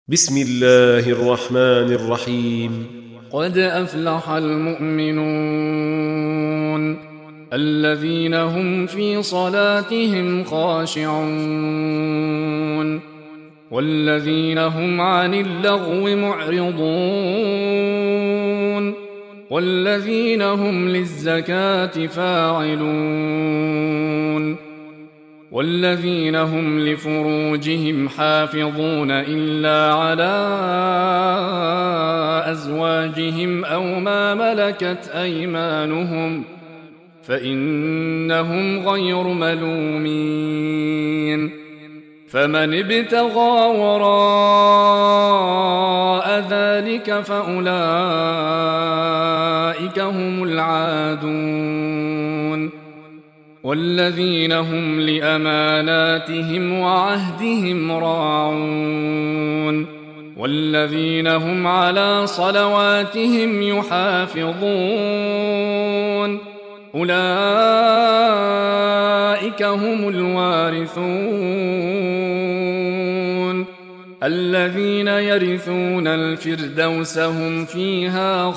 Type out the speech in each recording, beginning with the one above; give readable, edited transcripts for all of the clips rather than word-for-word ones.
بسم الله الرحمن الرحيم. قد أفلح المؤمنون الذين هم في صلاتهم خاشعون والذين هم عن اللغو معرضون والذين هم للزكاة فاعلون والذين هم لفروجهم حافظون إلا على أزواجهم أو ما ملكت أيمانهم فإنهم غير ملومين. فمن ابتغى وراء ذلك فأولئك هم العادون والذين هم لأماناتهم وعهدهم راعون والذين هم على صلواتهم يحافظون أولئك هم الوارثون الذين يرثون الفردوس هم فيها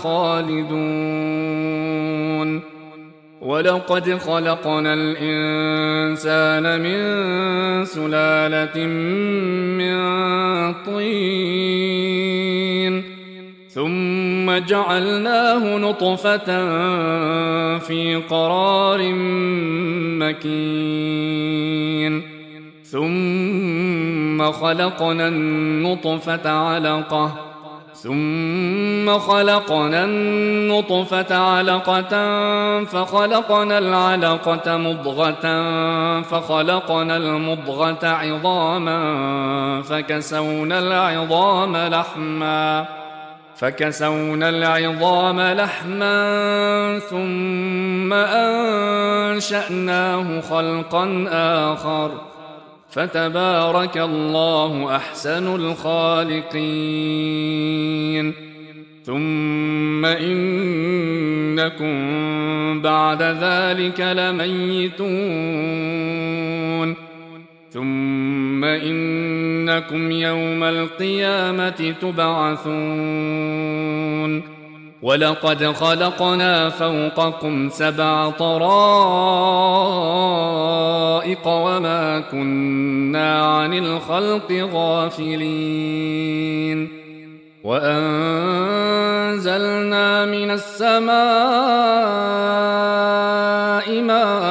خالدون. ولقد خلقنا الإنسان من سلالة من طين ثم جعلناه نطفة في قرار مكين ثم خلقنا النطفة علقة فخلقنا العلقة مضغة فخلقنا المضغة عظاما فكسونا العظام لحما ثم أنشأناه خلقا آخر فتبارك الله أحسن الخالقين. ثم إنكم بعد ذلك لميتون ثم إنكم يوم القيامة تبعثون. ولقد خلقنا فوقكم 7 طرائق وما كنا عن الخلق غافلين. وأنزلنا من السماء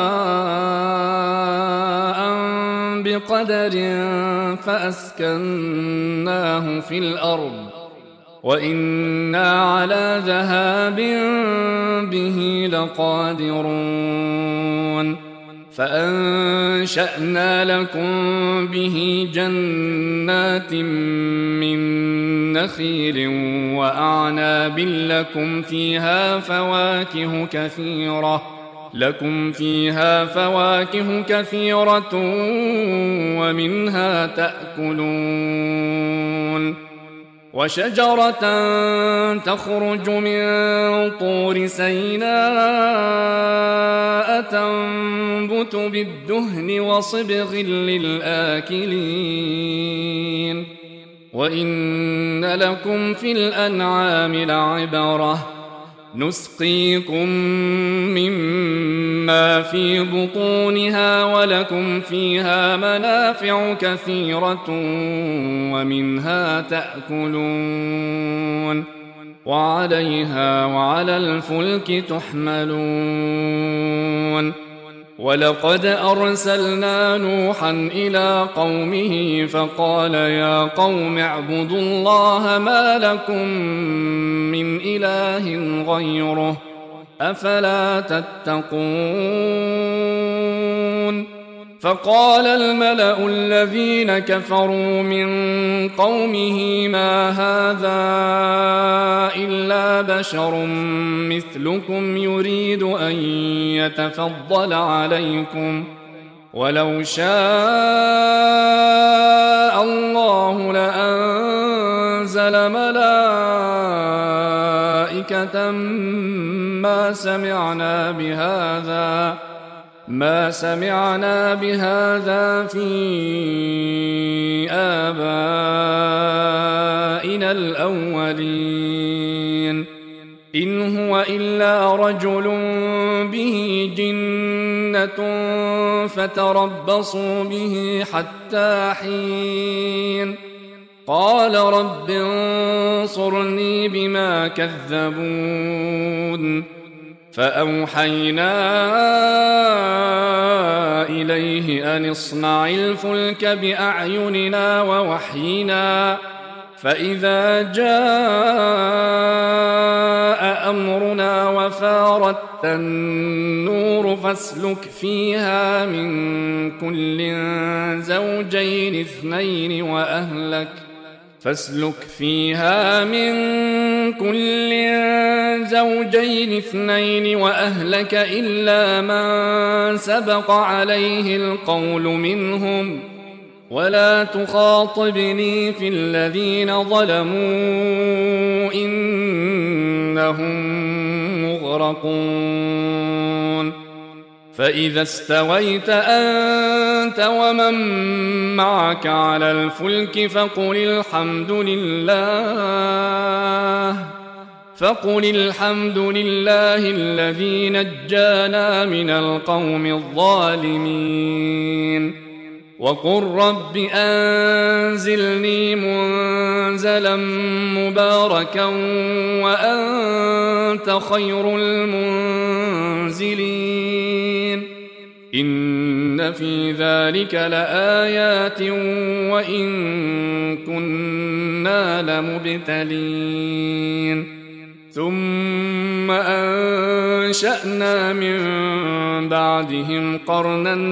ماء بقدر فأسكناه في الأرض وإنا على ذهاب به لقادرون. فأنشأنا لكم به جنات من نخيل وأعناب لكم فيها فواكه كثيرة ومنها تأكلون. وشجرة تخرج من طور سيناء تنبت بالدهن وصبغ للآكلين. وإن لكم في الأنعام لعبرة نسقيكم مما في بطونها ولكم فيها منافع كثيرة ومنها تأكلون وعليها وعلى الفلك تحملون. ولقد أرسلنا نوحا إلى قومه فقال يا قوم اعبدوا الله ما لكم من إله غيره أفلا تتقون. فقال الملأ الذين كفروا من قومه ما هذا إلا بشر مثلكم يريد أن يتفضل عليكم ولو شاء الله لأنزل ملائكة ما سمعنا بهذا ما سمعنا بهذا في آبائنا الأولين إن هو إلا رجل به جنة فتربصوا به حتى حين قال رب انصرني بما كذبون فأوحينا إليه أن اصنع الفلك بأعيننا ووحينا فإذا جاء أمرنا وفارت النور فاسلك فيها من كل زوجين اثنين وأهلك إلا من سبق عليه القول منهم ولا تخاطبني في الذين ظلموا إنهم مغرقون فإذا استويت أنت ومن معك على الفلك فقل الحمد لله الذي نجانا من القوم الظالمين وقل رب أنزلني منزلا مباركا وأنت خير المنزلين إن في ذلك لآيات وإن كنا لمبتلين ثم أنشأنا من بعدهم قرنا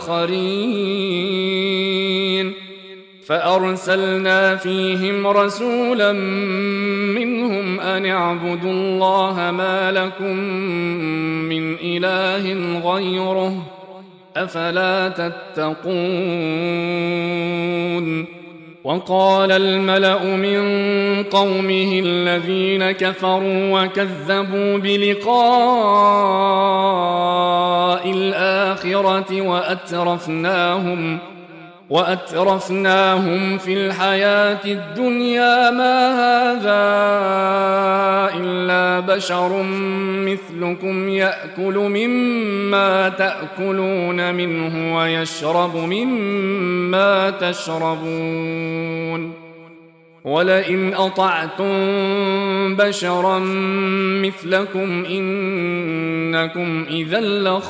آخرين فأرسلنا فيهم رسولا منهم أن اعبدوا الله ما لكم من إله غيره أفلا تتقون وقال الملأ من قومه الذين كفروا وكذبوا بلقاء الآخرة وأترفناهم في الحياة الدنيا ما هذا إلا بشر مثلكم يأكل مما تأكلون منه ويشرب مما تشربون ولئن أطعتم بشرا مثلكم إنكم إذا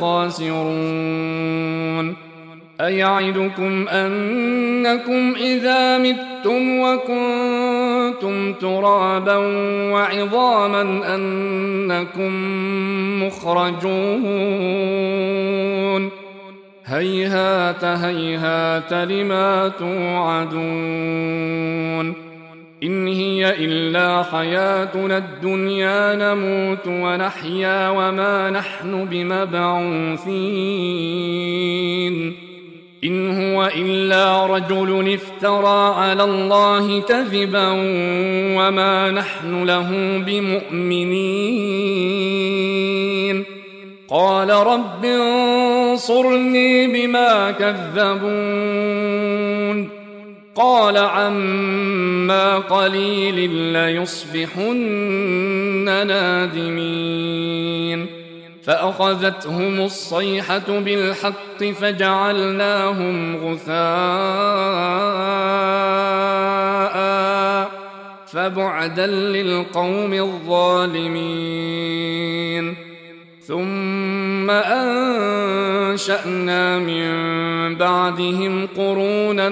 لخاسرون أيعدكم أنكم إذا متم وكنتم ترابا وعظاما أنكم مخرجون هيهات هيهات لما توعدون إن هي إلا حياتنا الدنيا نموت ونحيا وما نحن بمبعوثين إن هو إلا رجل افترى على الله كذبا وما نحن له بمؤمنين قال رب انصرني بما كذبون قال عما قليل ليصبحن نادمين فأخذتهم الصيحة بالحق فجعلناهم غثاء فبعدا للقوم الظالمين ثم أنشأنا من بعدهم قرونا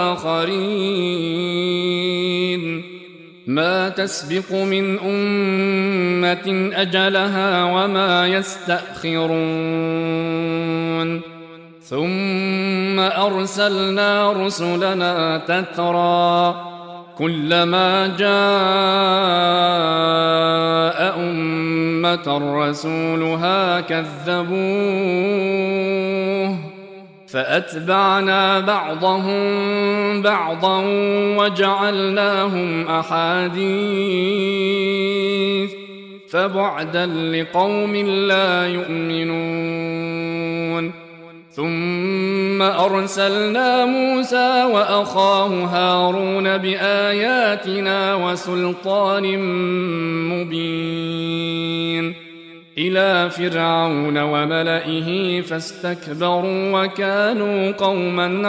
آخرين ما تسبق من أمة أجلها وما يستأخرون ثم أرسلنا رسلنا تترى كلما جاء أمة رسولها كذبوه فأتبعنا بعضهم بعضا وجعلناهم أحاديث فبعدا لقوم لا يؤمنون. ثم أرسلنا موسى وأخاه هارون بآياتنا وسلطان مبين إلى فرعون وملئه فاستكبروا وكانوا قوما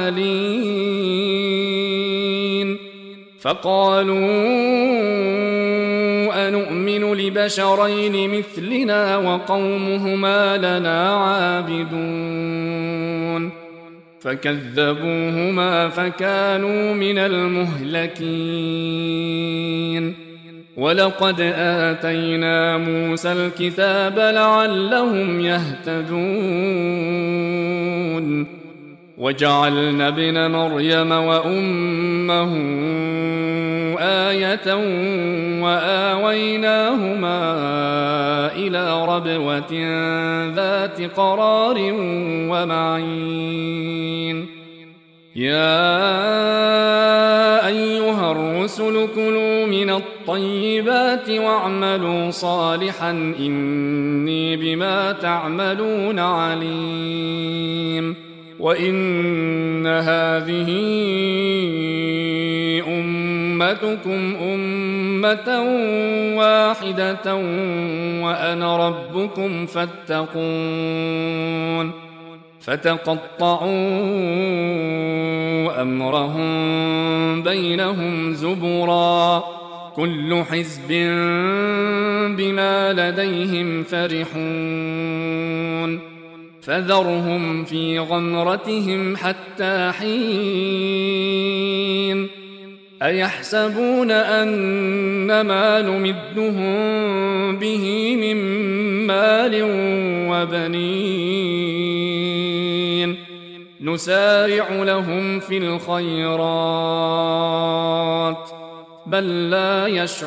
عالين. فقالوا أنؤمن لبشرين مثلنا وقومهما لنا عابدون. فكذبوهما فكانوا من المهلكين. ولقد آتينا موسى الكتاب لعلهم يهتدون. وجعلنا ابن مريم وأمه آية وآويناهما إلى ربوة ذات قرار ومعين. يا أيها الرسل كلوا من الطيبات واعملوا صالحا إني بما تعملون عليم. وإن هذه أمتكم أمة واحدة وأنا ربكم فاتقون. فتقطعوا أمرهم بينهم زبرا كل حزب بما لديهم فرحون. فذرهم في غمرتهم حتى حين. أيحسبون أنما نمدهم به من مال وبنين نسارع لهم في الخيرات بل لا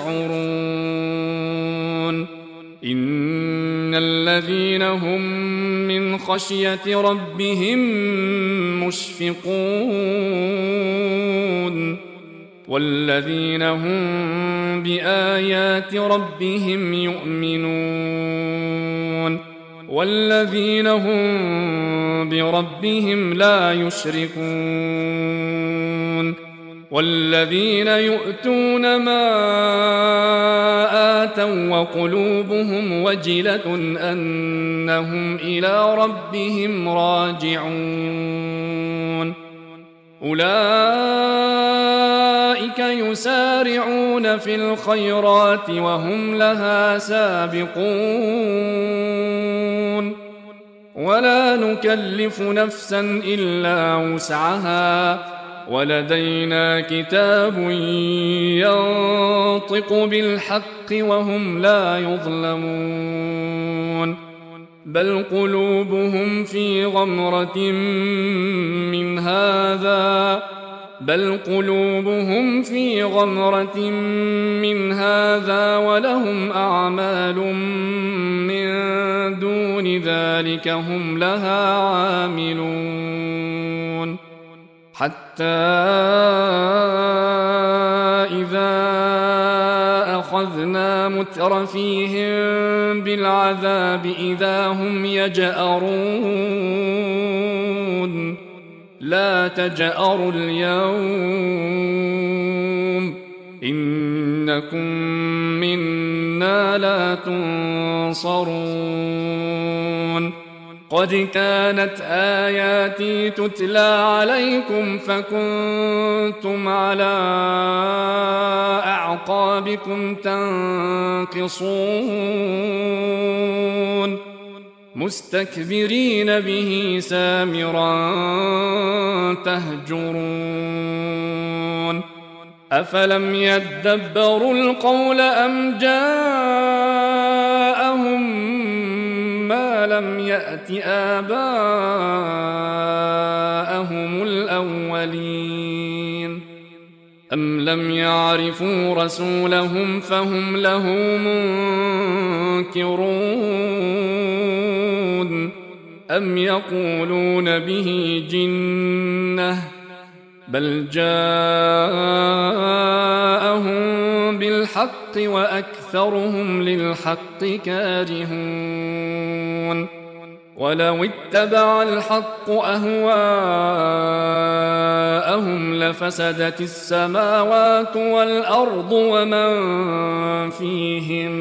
يشعرون. إن الذين هم من خشية ربهم مشفقون والذين هم بآيات ربهم يؤمنون والذين هم بربهم لا يشركون والذين يؤتون ما آتوا وقلوبهم وجلة أنهم إلى ربهم راجعون. أولئك يسارعون في الخيرات وهم لها سابقون. ولا نكلف نفسا إلا وسعها ولدينا كتاب ينطق بالحق وهم لا يظلمون. بل قلوبهم في غمرة من هذا ولهم أعمال من دون ذلك هم لها عاملون. حتى إذا أخذنا مترفيهم بالعذاب إذا هم يجأرون. لا تجأروا اليوم إنكم منا لا تنصرون. قد كانت آياتي تتلى عليكم فكنتم على أعقابكم تنكصون مستكبرين به سامرا تهجرون. أفلم يدبروا القول أم جاءهم ما لم يأت آباءهم الأولين أم لم يعرفوا رسولهم فهم له منكرون أم يقولون به جنة بل جاءهم بالحق بالحق وأكثرهم للحق كارهون ولو اتبع الحق أهواءهم لفسدت السماوات والأرض ومن فيهن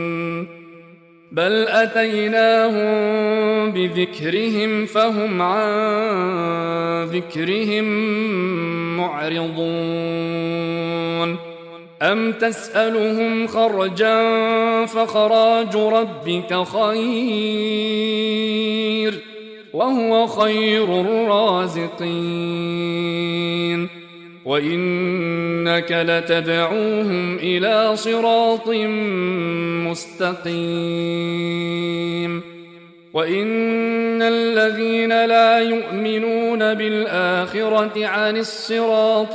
بل أتيناهم بذكرهم فهم عن ذكرهم معرضون أم تسألهم خرجا فخراج ربك خير وهو خير الرازقين وإنك لتدعوهم إلى صراط مستقيم وإن الذين لا يؤمنون بالآخرة عن الصراط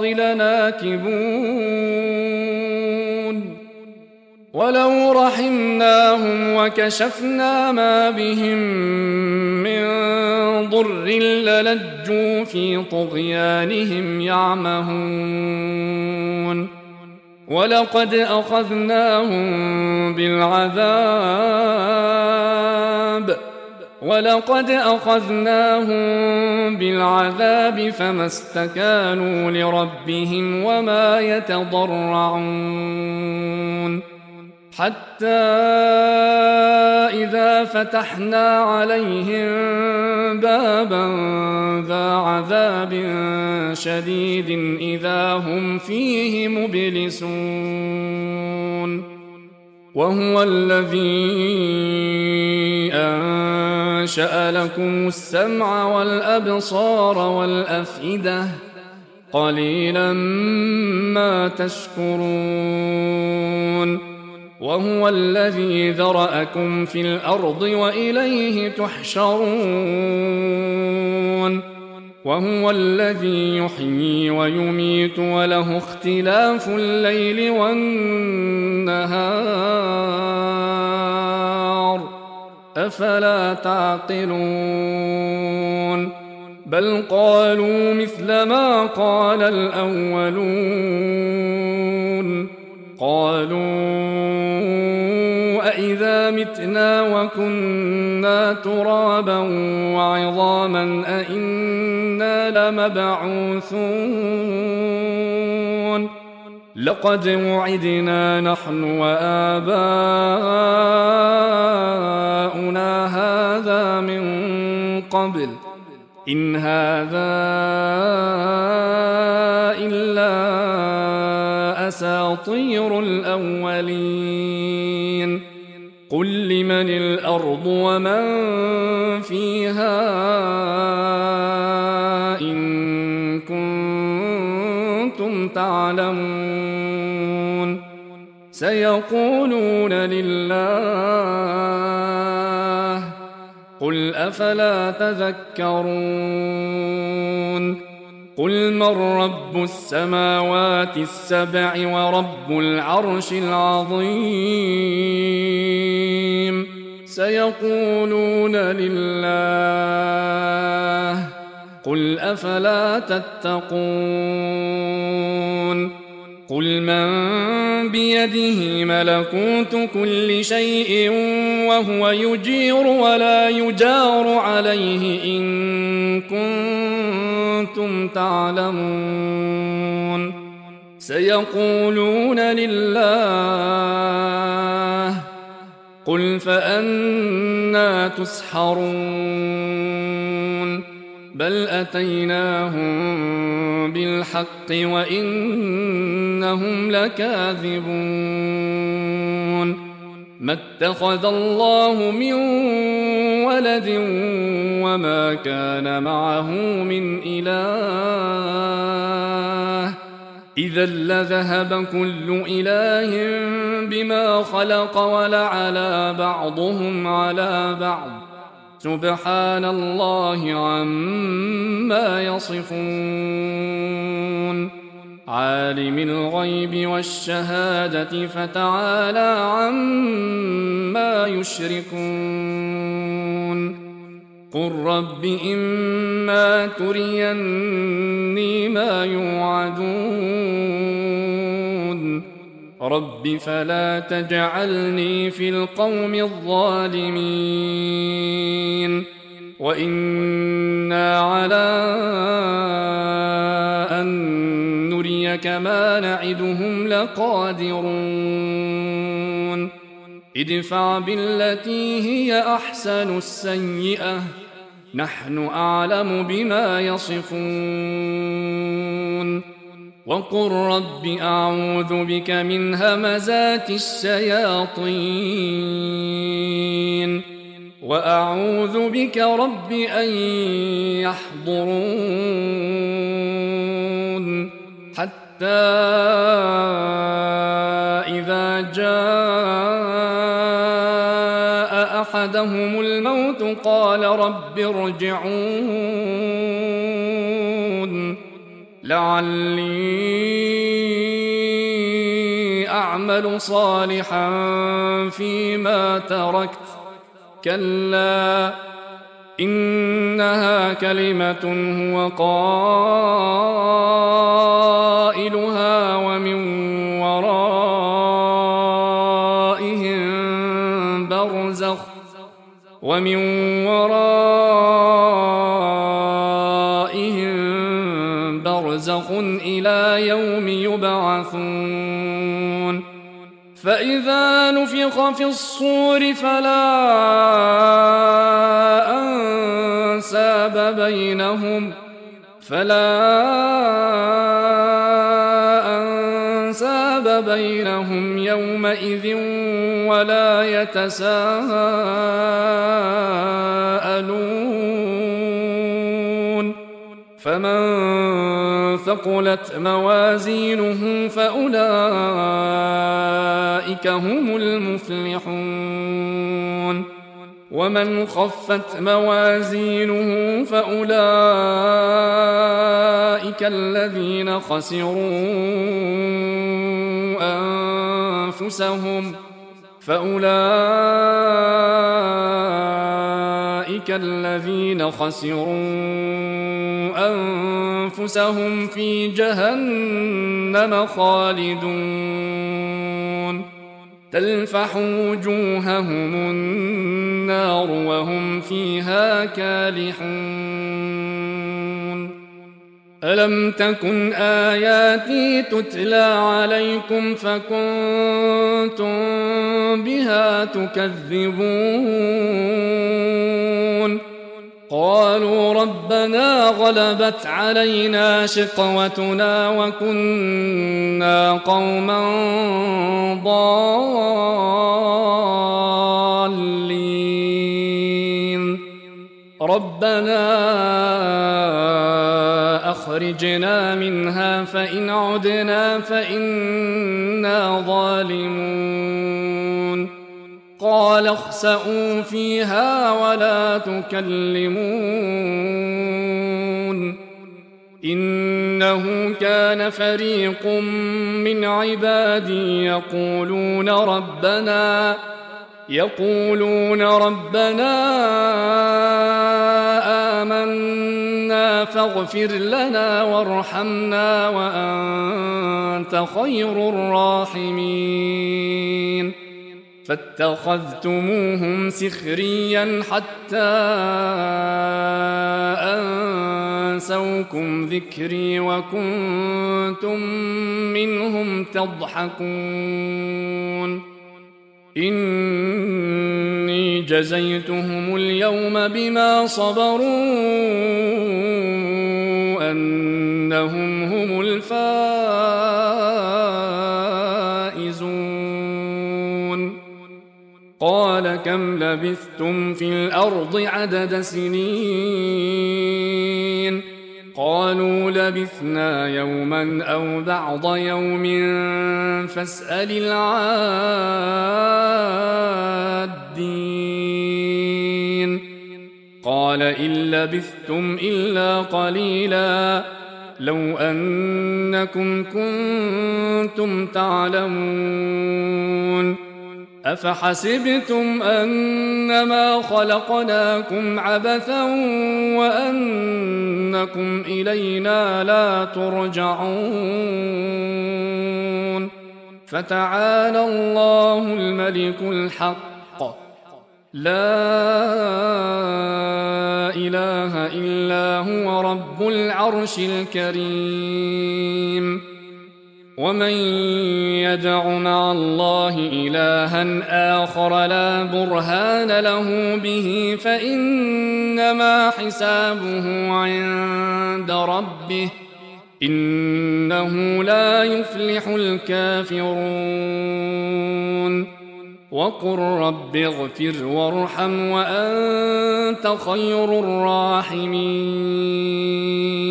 لناكبون ولو رحمناهم وكشفنا ما بهم من ضر للجوا في طغيانهم يعمهون ولقد أخذناهم بالعذاب فما استكانوا لربهم وما يتضرعون حتى إذا فتحنا عليهم بابا ذا عذاب شديد إذا هم فيه مبلسون وهو الذي أنشأ لكم السمع والأبصار والأفئدة قليلا ما تشكرون وهو الذي ذرأكم في الأرض وإليه تحشرون وهو الذي يحيي ويميت وله اختلاف الليل والنهار أفلا تعقلون بل قالوا مثل ما قال الأولون قالوا أإذا متنا وكنا ترابا وعظاما أإنا لمبعوثون لقد وعدنا نحن وآباؤنا هذا من قبل إن هذا إلا أساطير الأولين قل لمن الأرض ومن فيها إن كنتم تعلمون سيقولون لله قل أفلا تذكرون قل من رب السماوات السبع ورب العرش العظيم سيقولون لله قل أفلا تتقون قل من بيده ملكوت كل شيء وهو يجير ولا يجار عليه إن كنتم تعلمون سيقولون لله قل فأنى تسحرون بل أتيناهم بالحق وإنهم لكاذبون ما اتخذ الله من ولد وما كان معه من إله إذا لذهب كل إله بما خلق ولعلى بعضهم على بعض سبحان الله عما يصفون عالم الغيب والشهادة فتعالى عما يشركون قل رب إما تريني ما يوعدون رب فلا تجعلني في القوم الظالمين وإنا على أن نريك ما نعدهم لقادرون ادفع بالتي هي أحسن السيئة نحن أعلم بما يصفون وقل رب أعوذ بك من همزات الشياطين وأعوذ بك رب أن يحضرون حتى إذا جاء أحدهم الموت قال رب ارجعون لعلي أعمل صالحا فيما تركت كلا إنها كلمة هو قائلها ومن ورائهم برزخ إلى يوم يبعثون فإذا نفخ في الصور فلا أنساب بينهم يومئذ ولا يتساءلون فمن ثقلت موازينه فأولئك هم المفلحون ومن خفت موازينه فأولئك الذين خسروا أنفسهم في جهنم خالدون تلفح وجوههم النار وهم فيها كالحون ألم تكن آياتي تتلى عليكم فكنتم بها تكذبون قالوا ربنا غلبت علينا شقوتنا وكنا قوما ضالين ربنا أخرجنا منها فإن عدنا فإنا ظالمون قال اخسئوا فيها ولا تكلمون إنه كان فريق من عبادي يقولون ربنا آمنا فاغفر لنا وارحمنا وأنت خير الراحمين فاتخذتموهم سخريا حتى أنسوكم ذكري وكنتم منهم تضحكون إني جزيتهم اليوم بما صبروا أنهم هم الفائزون قال كم لبثتم في الأرض عدد سنين قالوا لبثنا يوما أو بعض يوم فاسأل العادين قال إن لبثتم إلا قليلا لو أنكم كنتم تعلمون أفحسبتم أنما خلقناكم عبثا وأنكم إلينا لا ترجعون فتعالى الله الملك الحق لا إله إلا هو رب العرش الكريم ومن يدع مع الله إلها آخر لا برهان له به فإنما حسابه عند ربه إنه لا يفلح الكافرون وقل رب اغفر وارحم وأنت خير الراحمين